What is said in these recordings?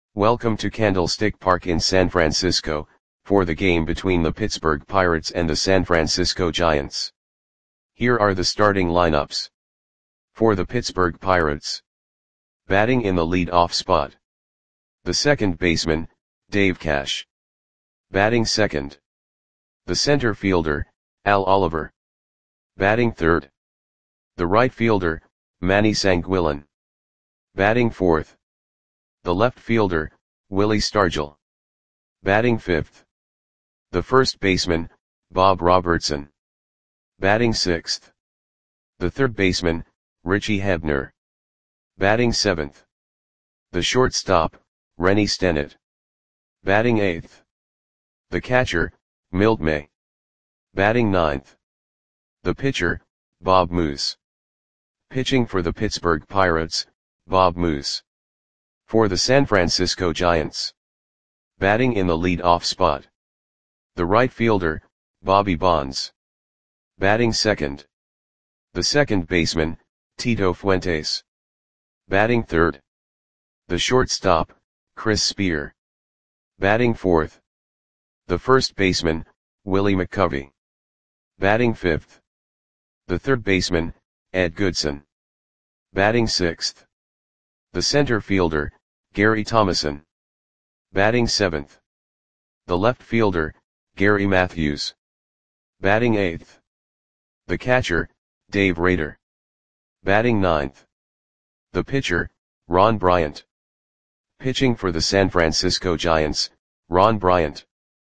Welcome to Candlestick Park in San Francisco, for the game between the Pittsburgh Pirates and the San Francisco Giants. Here are the starting lineups. For the Pittsburgh Pirates. Batting in the lead-off spot. The second baseman, Dave Cash. Batting second. The center fielder, Al Oliver. Batting third. The right fielder, Manny Sanguillén. Batting fourth. The left fielder, Willie Stargell. Batting fifth. The first baseman, Bob Robertson. Batting sixth. The third baseman, Richie Hebner. Batting seventh. The shortstop, Rennie Stennett. Batting eighth. The catcher, Milt May. Batting ninth. The pitcher, Bob Moose. Pitching for the Pittsburgh Pirates, Bob Moose. For the San Francisco Giants. Batting in the lead-off spot. The right fielder, Bobby Bonds. Batting second. The second baseman, Tito Fuentes. Batting third. The shortstop, Chris Spear. Batting fourth. The first baseman, Willie McCovey. Batting fifth. The third baseman, Ed Goodson. Batting sixth. The center fielder, Gary Thomasson. Batting seventh. The left fielder, Gary Matthews. Batting eighth. The catcher, Dave Rader. Batting ninth. The pitcher, Ron Bryant. Pitching for the San Francisco Giants, Ron Bryant.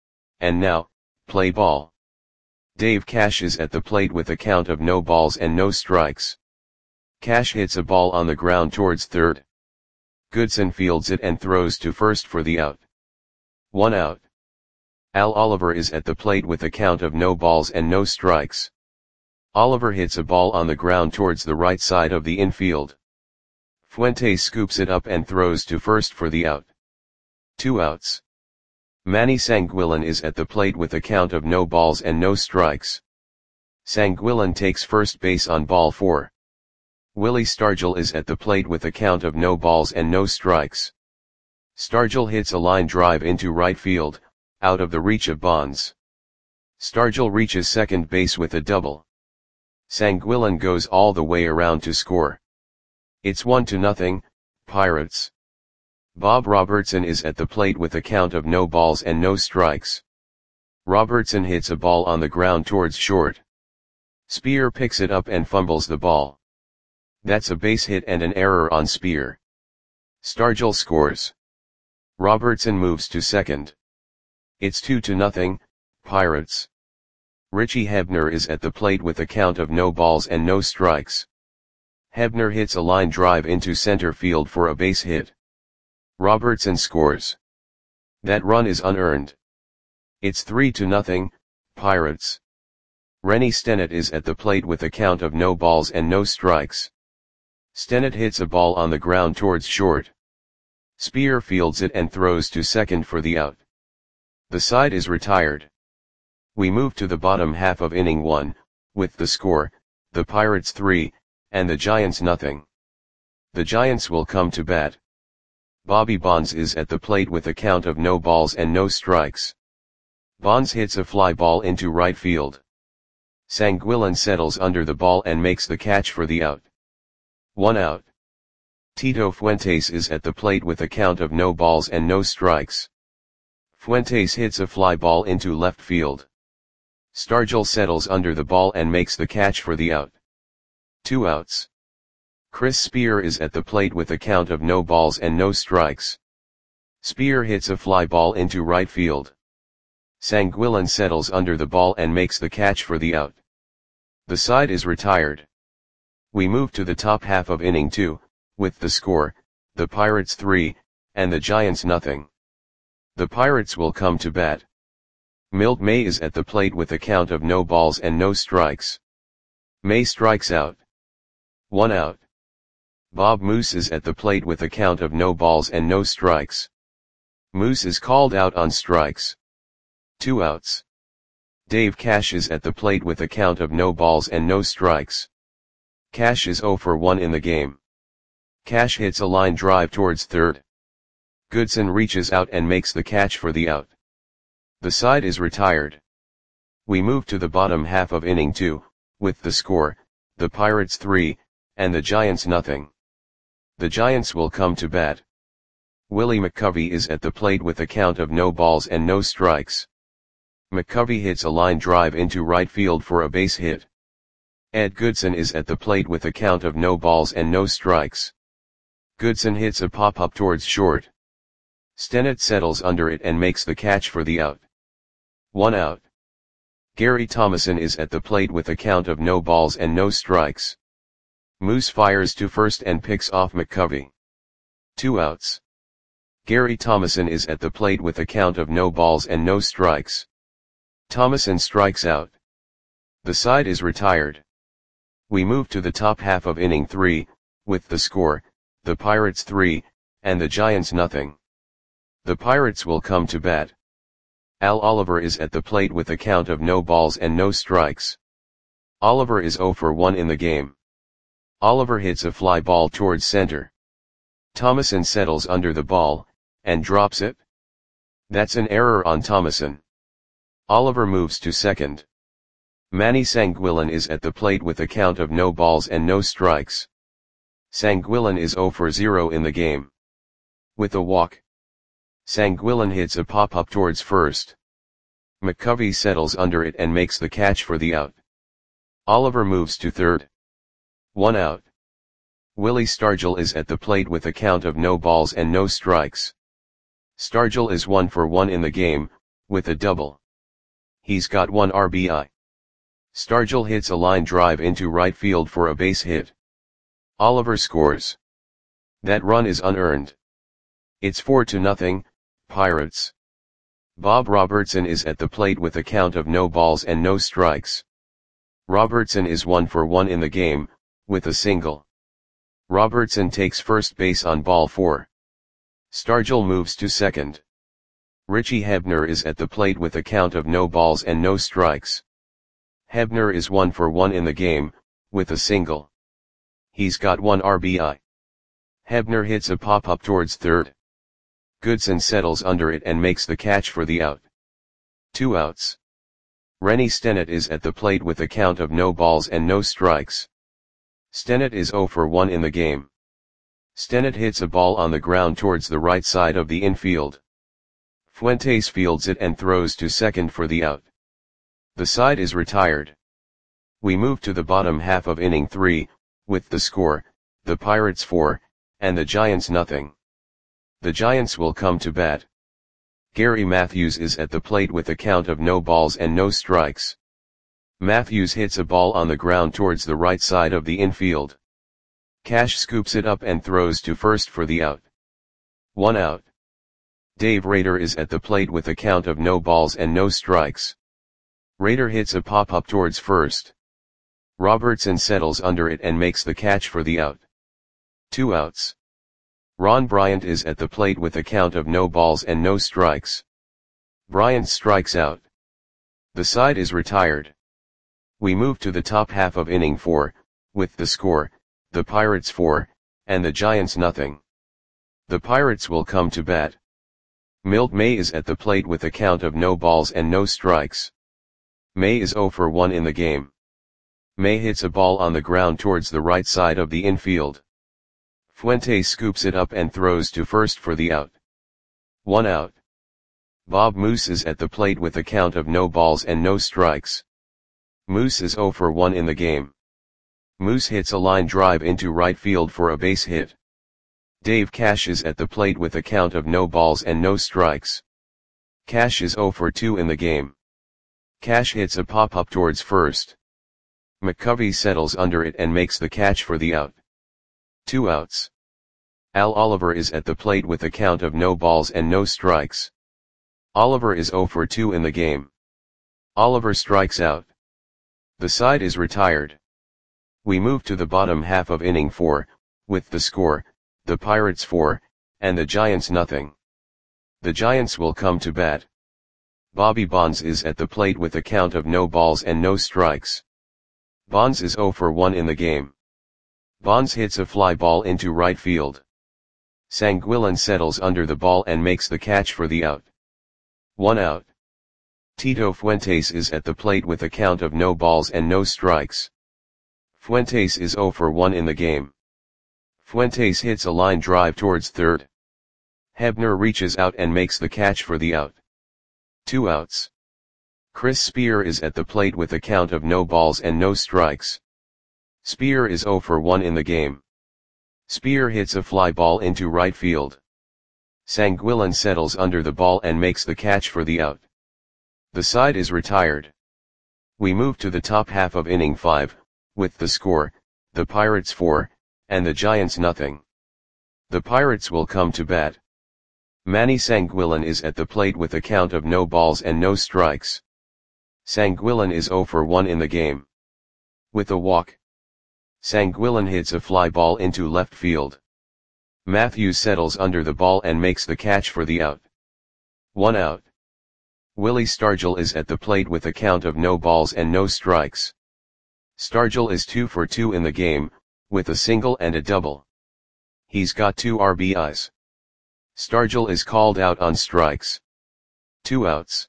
And now, play ball. Dave Cash is at the plate with a count of no balls and no strikes. Cash hits a ball on the ground towards third. Goodson fields it and throws to first for the out. 1 out. Al Oliver is at the plate with a count of no balls and no strikes. Oliver hits a ball on the ground towards the right side of the infield. Fuentes scoops it up and throws to first for the out. 2 outs. Manny Sanguillén is at the plate with a count of no balls and no strikes. Sanguillén takes first base on ball 4. Willie Stargell is at the plate with a count of no balls and no strikes. Stargell hits a line drive into right field, out of the reach of Bonds. Stargell reaches second base with a double. Sanguillén goes all the way around to score. It's 1-0, Pirates. Bob Robertson is at the plate with a count of no balls and no strikes. Robertson hits a ball on the ground towards short. Spear picks it up and fumbles the ball. That's a base hit and an error on Spear. Stargell scores. Robertson moves to second. It's 2-0, Pirates. Richie Hebner is at the plate with a count of no balls and no strikes. Hebner hits a line drive into center field for a base hit. Robertson scores. That run is unearned. It's 3-0, Pirates. Rennie Stennett is at the plate with a count of no balls and no strikes. Stennett hits a ball on the ground towards short. Spear fields it and throws to second for the out. The side is retired. We move to the bottom half of inning 1, with the score, the Pirates 3, and the Giants 0. The Giants will come to bat. Bobby Bonds is at the plate with a count of no balls and no strikes. Bonds hits a fly ball into right field. Sanguillén settles under the ball and makes the catch for the out. 1 out. Tito Fuentes is at the plate with a count of no balls and no strikes. Fuentes hits a fly ball into left field. Stargell settles under the ball and makes the catch for the out. 2 outs. Chris Spear is at the plate with a count of no balls and no strikes. Spear hits a fly ball into right field. Sanguillén settles under the ball and makes the catch for the out. The side is retired. We move to the top half of inning 2, with the score, the Pirates 3, and the Giants 0. The Pirates will come to bat. Milt May is at the plate with a count of no balls and no strikes. May strikes out. 1 out. Bob Moose is at the plate with a count of no balls and no strikes. Moose is called out on strikes. 2 outs. Dave Cash is at the plate with a count of no balls and no strikes. Cash is 0 for 1 in the game. Cash hits a line drive towards third. Goodson reaches out and makes the catch for the out. The side is retired. We move to the bottom half of inning 2, with the score, the Pirates 3, and the Giants nothing. The Giants will come to bat. Willie McCovey is at the plate with a count of no balls and no strikes. McCovey hits a line drive into right field for a base hit. Ed Goodson is at the plate with a count of no balls and no strikes. Goodson hits a pop-up towards short. Stennett settles under it and makes the catch for the out. 1 out. Gary Thomasson is at the plate with a count of no balls and no strikes. Moose fires to first and picks off McCovey. 2 outs. Gary Thomasson is at the plate with a count of no balls and no strikes. Thomasson strikes out. The side is retired. We move to the top half of inning 3, with the score, the Pirates 3, and the Giants nothing. The Pirates will come to bat. Al Oliver is at the plate with a count of no balls and no strikes. Oliver is 0 for 1 in the game. Oliver hits a fly ball towards center. Thomasson settles under the ball, and drops it. That's an error on Thomasson. Oliver moves to second. Manny Sanguillen is at the plate with a count of no balls and no strikes. Sanguillen is 0 for 0 in the game. With a walk, Sanguillen hits a pop-up towards first. McCovey settles under it and makes the catch for the out. Oliver moves to third. 1 out. Willie Stargell is at the plate with a count of no balls and no strikes. Stargell is 1 for 1 in the game, with a double. He's got 1 RBI. Stargell hits a line drive into right field for a base hit. Oliver scores. That run is unearned. It's 4-0, Pirates. Bob Robertson is at the plate with a count of no balls and no strikes. Robertson is 1 for 1 in the game, with a single. Robertson takes first base on ball 4. Stargell moves to second. Richie Hebner is at the plate with a count of no balls and no strikes. Hebner is 1 for 1 in the game, with a single. He's got 1 RBI. Hebner hits a pop-up towards third. Goodson settles under it and makes the catch for the out. 2 outs. Rennie Stennett is at the plate with a count of no balls and no strikes. Stennett is 0 for 1 in the game. Stennett hits a ball on the ground towards the right side of the infield. Fuentes fields it and throws to second for the out. The side is retired. We move to the bottom half of inning 3, with the score, the Pirates 4, and the Giants nothing. The Giants will come to bat. Gary Matthews is at the plate with a count of no balls and no strikes. Matthews hits a ball on the ground towards the right side of the infield. Cash scoops it up and throws to first for the out. 1 out. Dave Rader is at the plate with a count of no balls and no strikes. Rader hits a pop-up towards first. Robertson settles under it and makes the catch for the out. 2 outs. Ron Bryant is at the plate with a count of no balls and no strikes. Bryant strikes out. The side is retired. We move to the top half of inning 4, with the score, the Pirates 4, and the Giants nothing. The Pirates will come to bat. Milt May is at the plate with a count of no balls and no strikes. May is 0 for 1 in the game. May hits a ball on the ground towards the right side of the infield. Fuentes scoops it up and throws to first for the out. 1 out. Bob Moose is at the plate with a count of no balls and no strikes. Moose is 0 for 1 in the game. Moose hits a line drive into right field for a base hit. Dave Cash is at the plate with a count of no balls and no strikes. Cash is 0 for 2 in the game. Cash hits a pop-up towards first. McCovey settles under it and makes the catch for the out. 2 outs. Al Oliver is at the plate with a count of no balls and no strikes. Oliver is 0 for 2 in the game. Oliver strikes out. The side is retired. We move to the bottom half of inning 4, with the score, the Pirates 4, and the Giants nothing. The Giants will come to bat. Bobby Bonds is at the plate with a count of no balls and no strikes. Bonds is 0 for 1 in the game. Bonds hits a fly ball into right field. Sanguillén settles under the ball and makes the catch for the out. 1 out. Tito Fuentes is at the plate with a count of no balls and no strikes. Fuentes is 0 for 1 in the game. Fuentes hits a line drive towards third. Hebner reaches out and makes the catch for the out. 2 outs. Chris Spear is at the plate with a count of no balls and no strikes. Spear is 0 for 1 in the game. Spear hits a fly ball into right field. Sanguillén settles under the ball and makes the catch for the out. The side is retired. We move to the top half of inning 5, with the score, the Pirates 4, and the Giants nothing. The Pirates will come to bat. Manny Sanguillén is at the plate with a count of no balls and no strikes. Sanguillén is 0 for 1 in the game. With a walk, Sanguillén hits a fly ball into left field. Matthews settles under the ball and makes the catch for the out. 1 out. Willie Stargell is at the plate with a count of no balls and no strikes. Stargell is 2 for 2 in the game, with a single and a double. He's got 2 RBIs. Stargell is called out on strikes. 2 outs.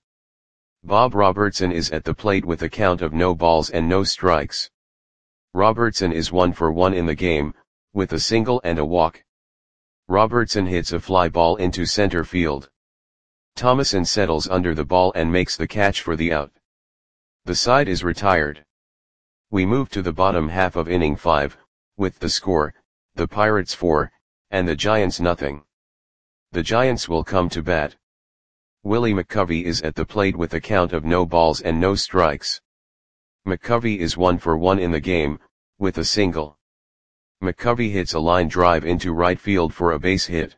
Bob Robertson is at the plate with a count of no balls and no strikes. Robertson is 1 for 1 in the game, with a single and a walk. Robertson hits a fly ball into center field. Thomason settles under the ball and makes the catch for the out. The side is retired. We move to the bottom half of inning 5, with the score, the Pirates 4, and the Giants nothing. The Giants will come to bat. Willie McCovey is at the plate with a count of no balls and no strikes. McCovey is 1 for 1 in the game, with a single. McCovey hits a line drive into right field for a base hit.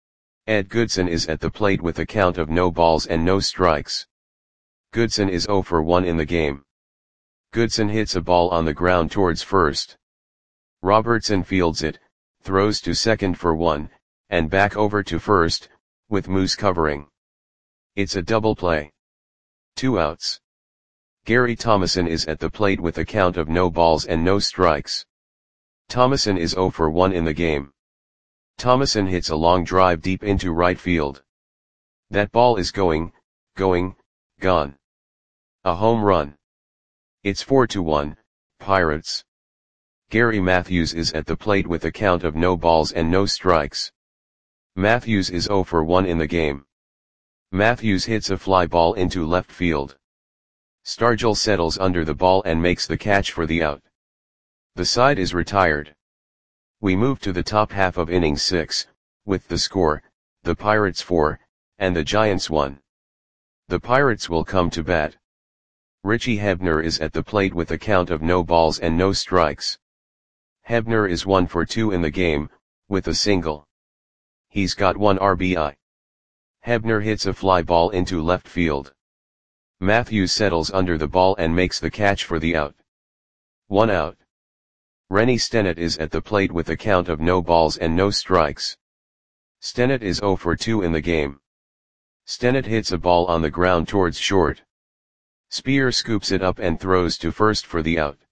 Ed Goodson is at the plate with a count of no balls and no strikes. Goodson is 0 for 1 in the game. Goodson hits a ball on the ground towards first. Robertson fields it, throws to second for 1, and back over to first, with Moose covering. It's a double play. 2 outs. Gary Thomason is at the plate with a count of no balls and no strikes. Thomason is 0 for 1 in the game. Thomason hits a long drive deep into right field. That ball is gone. A home run. It's 4-1, Pirates. Gary Matthews is at the plate with a count of no balls and no strikes. Matthews is 0 for 1 in the game. Matthews hits a fly ball into left field. Stargell settles under the ball and makes the catch for the out. The side is retired. We move to the top half of inning 6, with the score, the Pirates 4, and the Giants 1. The Pirates will come to bat. Richie Hebner is at the plate with a count of no balls and no strikes. Hebner is 1 for 2 in the game, with a single. He's got 1 RBI. Hebner hits a fly ball into left field. Matthews settles under the ball and makes the catch for the out. 1 out. Rennie Stennett is at the plate with a count of no balls and no strikes. Stennett is 0 for 2 in the game. Stennett hits a ball on the ground towards short. Spear scoops it up and throws to first for the out.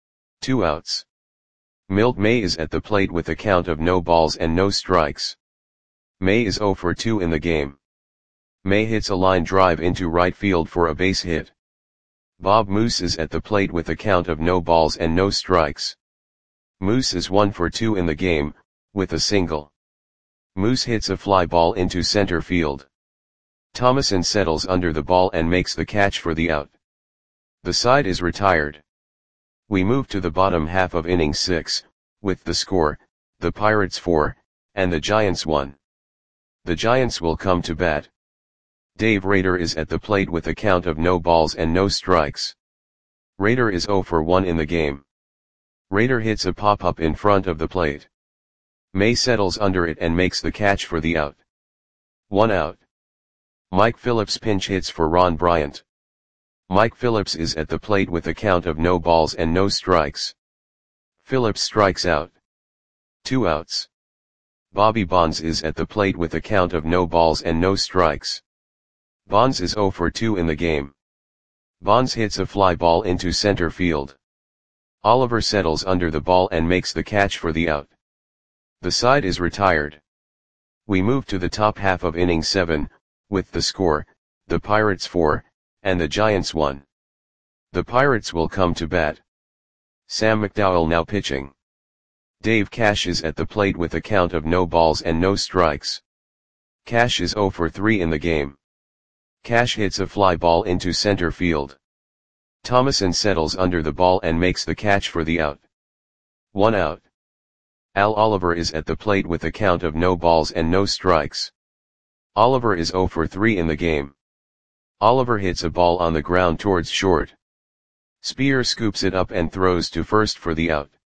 2 outs. Milt May is at the plate with a count of no balls and no strikes. May is 0 for 2 in the game. May hits a line drive into right field for a base hit. Bob Moose is at the plate with a count of no balls and no strikes. Moose is 1 for 2 in the game, with a single. Moose hits a fly ball into center field. Thomason settles under the ball and makes the catch for the out. The side is retired. We move to the bottom half of inning 6, with the score, the Pirates 4, and the Giants 1. The Giants will come to bat. Dave Rader is at the plate with a count of no balls and no strikes. Rader is 0 for 1 in the game. Rader hits a pop-up in front of the plate. May settles under it and makes the catch for the out. 1 out. Mike Phillips pinch hits for Ron Bryant. Mike Phillips is at the plate with a count of no balls and no strikes. Phillips strikes out. 2 outs. Bobby Bonds is at the plate with a count of no balls and no strikes. Bonds is 0 for 2 in the game. Bonds hits a fly ball into center field. Oliver settles under the ball and makes the catch for the out. The side is retired. We move to the top half of inning 7, with the score, the Pirates 4, and the Giants 1. The Pirates will come to bat. Sam McDowell now pitching. Dave Cash is at the plate with a count of no balls and no strikes. Cash is 0 for 3 in the game. Cash hits a fly ball into center field. Thomason settles under the ball and makes the catch for the out. 1 out. Al Oliver is at the plate with a count of no balls and no strikes. Oliver is 0 for 3 in the game. Oliver hits a ball on the ground towards short. Spear scoops it up and throws to first for the out.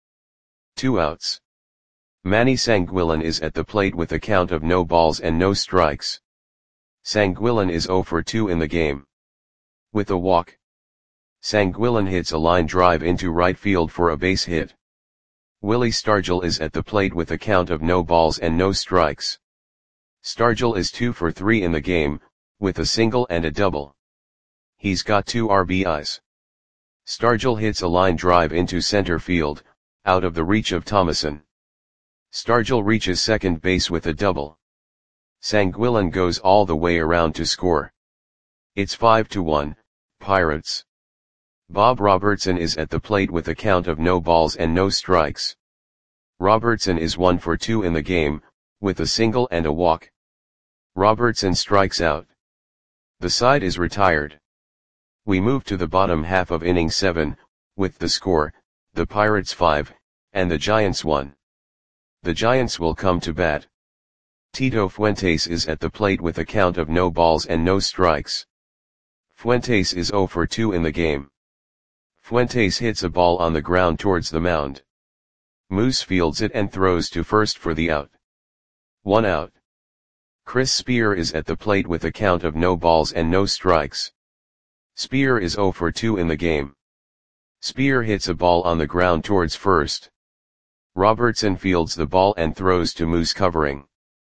2 outs. Manny Sanguillen is at the plate with a count of no balls and no strikes. Sanguillen is 0 for 2 in the game. With a walk, Sanguillen hits a line drive into right field for a base hit. Willie Stargell is at the plate with a count of no balls and no strikes. Stargell is 2 for 3 in the game, with a single and a double. He's got 2 RBIs. Stargell hits a line drive into center field, out of the reach of Thomason. Stargell reaches second base with a double. Sanguillen goes all the way around to score. It's 5-1, Pirates. Bob Robertson is at the plate with a count of no balls and no strikes. Robertson is 1 for 2 in the game, with a single and a walk. Robertson strikes out. The side is retired. We move to the bottom half of inning 7, with the score, the Pirates 5, and the Giants 1. The Giants will come to bat. Tito Fuentes is at the plate with a count of no balls and no strikes. Fuentes is 0 for 2 in the game. Fuentes hits a ball on the ground towards the mound. Moose fields it and throws to first for the out. 1 out. Chris Spear is at the plate with a count of no balls and no strikes. Spear is 0 for 2 in the game. Spear hits a ball on the ground towards first. Robertson fields the ball and throws to Moose covering.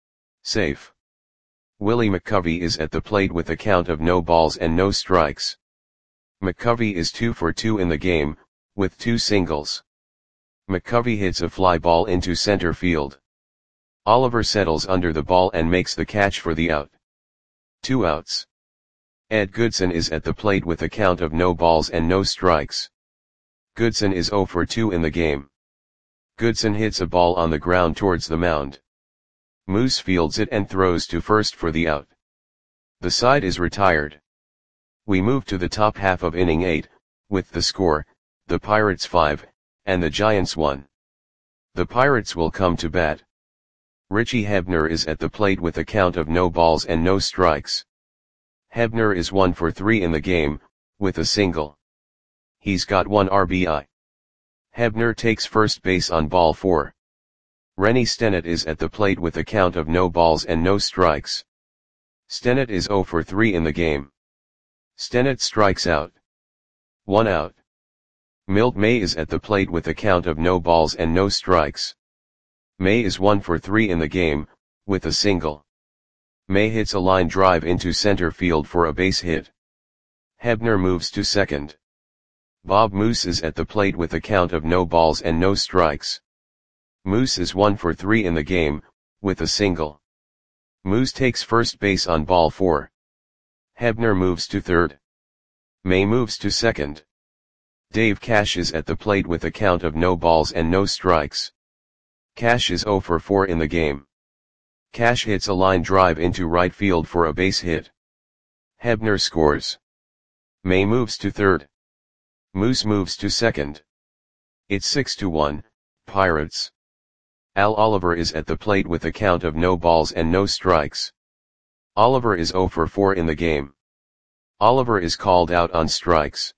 Safe. Willie McCovey is at the plate with a count of no balls and no strikes. McCovey is 2 for 2 in the game, with 2 singles. McCovey hits a fly ball into center field. Oliver settles under the ball and makes the catch for the out. 2 outs. Ed Goodson is at the plate with a count of no balls and no strikes. Goodson is 0 for 2 in the game. Goodson hits a ball on the ground towards the mound. Moose fields it and throws to first for the out. The side is retired. We move to the top half of inning 8, with the score, the Pirates 5, and the Giants 1. The Pirates will come to bat. Richie Hebner is at the plate with a count of no balls and no strikes. Hebner is 1 for 3 in the game, with a single. He's got 1 RBI. Hebner takes first base on ball 4. Rennie Stennett is at the plate with a count of no balls and no strikes. Stennett is 0 for 3 in the game. Stennett strikes out. 1 out. Milt May is at the plate with a count of no balls and no strikes. May is 1 for 3 in the game, with a single. May hits a line drive into center field for a base hit. Hebner moves to second. Bob Moose is at the plate with a count of no balls and no strikes. Moose is 1 for 3 in the game, with a single. Moose takes first base on ball 4. Hebner moves to third. May moves to second. Dave Cash is at the plate with a count of no balls and no strikes. Cash is 0 for 4 in the game. Cash hits a line drive into right field for a base hit. Hebner scores. May moves to third. Moose moves to second. It's 6-1, Pirates. Al Oliver is at the plate with a count of no balls and no strikes. Oliver is 0 for 4 in the game. Oliver is called out on strikes.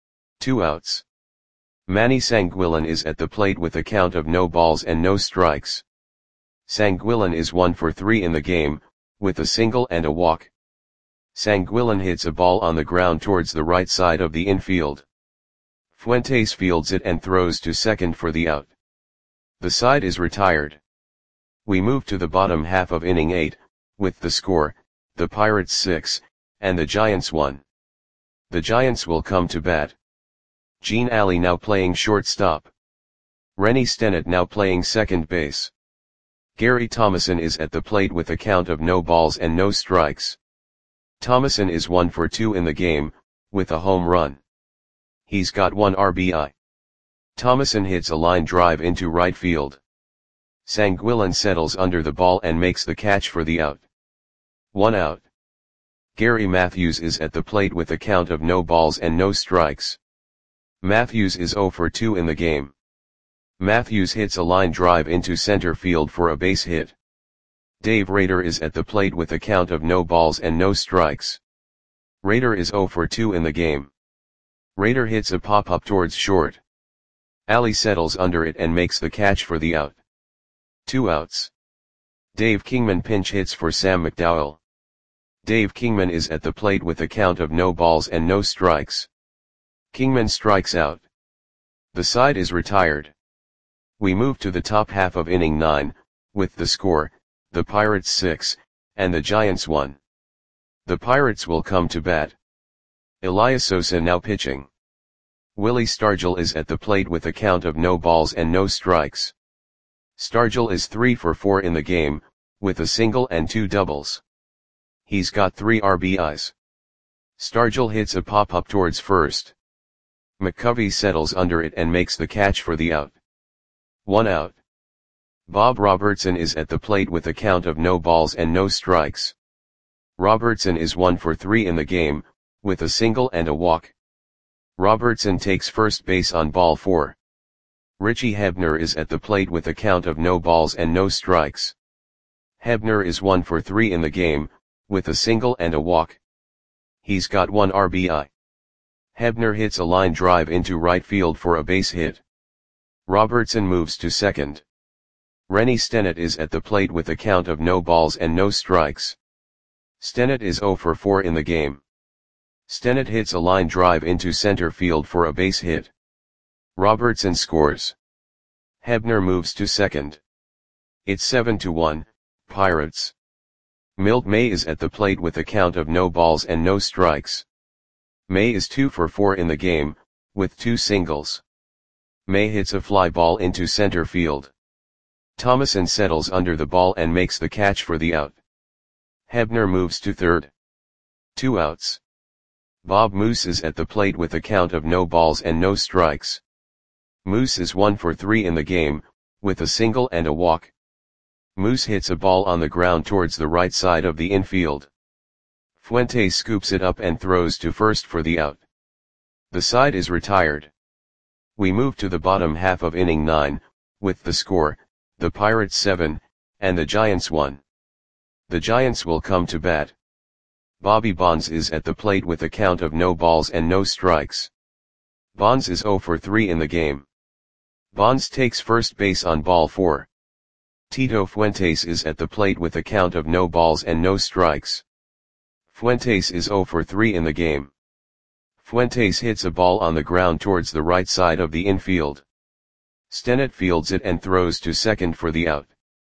2 outs. Manny Sanguillen is at the plate with a count of no balls and no strikes. Sanguillen is 1 for 3 in the game, with a single and a walk. Sanguillen hits a ball on the ground towards the right side of the infield. Fuentes fields it and throws to second for the out. The side is retired. We move to the bottom half of inning 8, with the score, the Pirates 6, and the Giants 1. The Giants will come to bat. Gene Alley now playing shortstop. Rennie Stennett now playing second base. Gary Thomasson is at the plate with a count of no balls and no strikes. Thomasson is 1 for 2 in the game, with a home run. He's got 1 RBI. Thomasson hits a line drive into right field. Sanguillen settles under the ball and makes the catch for the out. 1 out. Gary Matthews is at the plate with a count of no balls and no strikes. Matthews is 0 for 2 in the game. Matthews hits a line drive into center field for a base hit. Dave Rader is at the plate with a count of no balls and no strikes. Rader is 0 for 2 in the game. Rader hits a pop-up towards short. Ali settles under it and makes the catch for the out. 2 outs. Dave Kingman pinch hits for Sam McDowell. Dave Kingman is at the plate with a count of no balls and no strikes. Kingman strikes out. The side is retired. We move to the top half of inning 9, with the score, the Pirates 6, and the Giants 1. The Pirates will come to bat. Elias Sosa now pitching. Willie Stargell is at the plate with a count of no balls and no strikes. Stargell is 3 for 4 in the game, with a single and 2 doubles. He's got 3 RBIs. Stargell hits a pop-up towards first. McCovey settles under it and makes the catch for the out. 1 out. Bob Robertson is at the plate with a count of no balls and no strikes. Robertson is 1 for 3 in the game, with a single and a walk. Robertson takes first base on ball 4. Richie Hebner is at the plate with a count of no balls and no strikes. Hebner is 1 for 3 in the game, with a single and a walk. He's got 1 RBI. Hebner hits a line drive into right field for a base hit. Robertson moves to second. Rennie Stennett is at the plate with a count of no balls and no strikes. Stennett is 0 for 4 in the game. Stennett hits a line drive into center field for a base hit. Robertson scores. Hebner moves to second. It's 7-1, Pirates. Milt May is at the plate with a count of no balls and no strikes. May is 2 for 4 in the game, with 2 singles. May hits a fly ball into center field. Thomasson settles under the ball and makes the catch for the out. Hebner moves to third. 2 outs. Bob Moose is at the plate with a count of no balls and no strikes. Moose is 1 for 3 in the game, with a single and a walk. Moose hits a ball on the ground towards the right side of the infield. Fuentes scoops it up and throws to first for the out. The side is retired. We move to the bottom half of inning 9, with the score, the Pirates 7, and the Giants 1. The Giants will come to bat. Bobby Bonds is at the plate with a count of no balls and no strikes. Bonds is 0 for 3 in the game. Bonds takes first base on ball 4. Tito Fuentes is at the plate with a count of no balls and no strikes. Fuentes is 0 for 3 in the game. Fuentes hits a ball on the ground towards the right side of the infield. Stennett fields it and throws to second for the out.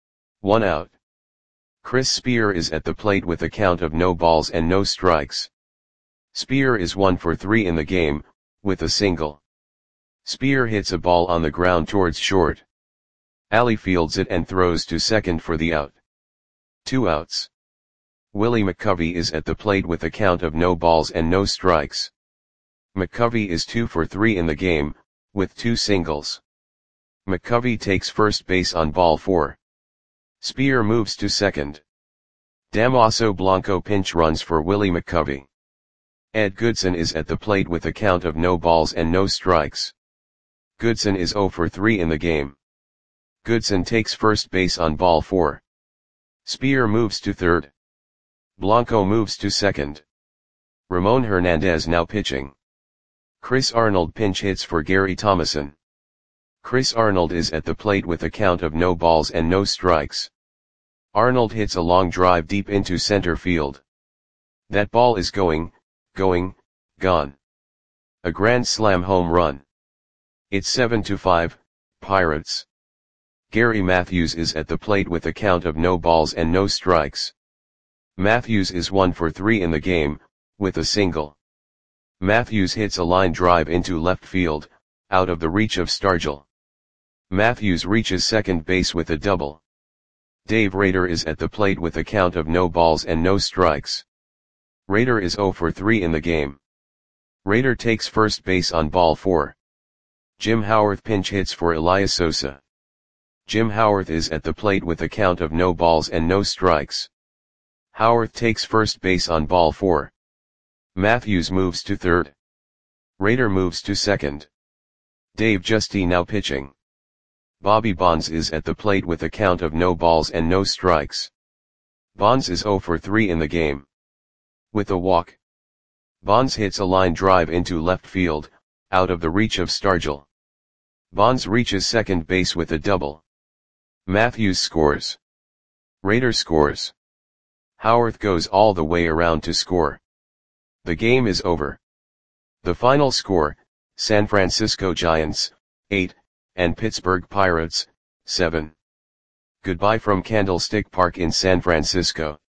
1 out. Chris Spear is at the plate with a count of no balls and no strikes. Spear is 1 for 3 in the game, with a single. Spear hits a ball on the ground towards short. Ali fields it and throws to second for the out. 2 outs. Willie McCovey is at the plate with a count of no balls and no strikes. McCovey is 2 for 3 in the game, with 2 singles. McCovey takes first base on ball 4. Spear moves to second. Damaso Blanco pinch runs for Willie McCovey. Ed Goodson is at the plate with a count of no balls and no strikes. Goodson is 0 for 3 in the game. Goodson takes first base on ball 4. Spear moves to third. Blanco moves to second. Ramon Hernandez now pitching. Chris Arnold pinch hits for Gary Thomasson. Chris Arnold is at the plate with a count of no balls and no strikes. Arnold hits a long drive deep into center field. That ball is gone. A grand slam home run. It's 7-5, Pirates. Gary Matthews is at the plate with a count of no balls and no strikes. Matthews is 1 for 3 in the game, with a single. Matthews hits a line drive into left field, out of the reach of Stargell. Matthews reaches second base with a double. Dave Rader is at the plate with a count of no balls and no strikes. Rader is 0 for 3 in the game. Rader takes first base on ball 4. Jim Howarth pinch hits for Elias Sosa. Jim Howarth is at the plate with a count of no balls and no strikes. Howarth takes first base on ball 4. Matthews moves to third. Rader moves to second. Dave Justy now pitching. Bobby Bonds is at the plate with a count of no balls and no strikes. Bonds is 0 for 3 in the game. With a walk, Bonds hits a line drive into left field, out of the reach of Stargell. Bonds reaches second base with a double. Matthews scores. Rader scores. Howarth goes all the way around to score. The game is over. The final score, San Francisco Giants, 8, and Pittsburgh Pirates, 7. Goodbye from Candlestick Park in San Francisco.